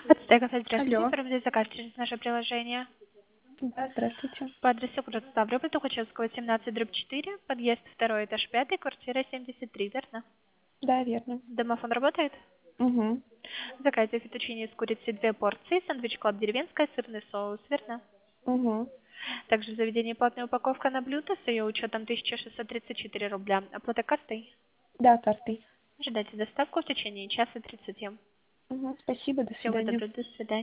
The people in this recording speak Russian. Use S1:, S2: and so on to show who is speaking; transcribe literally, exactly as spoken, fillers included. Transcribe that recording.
S1: Ацтека, здравствуйте.
S2: Алло.
S1: Проводить заказ через наше приложение.
S2: Да, здравствуйте.
S1: По адресу город Ставрополь, Тухачевского, семнадцать, дробь четыре, подъезд второй, этаж пятый, квартира семьдесят три, верно?
S2: Да, верно.
S1: Домофон работает?
S2: Угу.
S1: Заказывайте фетучини с курицей две порции, сэндвич клаб деревенская, сырный соус, верно?
S2: Угу.
S1: Также в заведении платная упаковка на блюдо с ее учетом тысяча шестьсот тридцать четыре рубля. Оплата картой?
S2: Да, картой.
S1: Ожидайте доставку в течение часа тридцати.
S2: Угу. Спасибо, до
S1: Всего
S2: свидания.
S1: доброго, до свидания.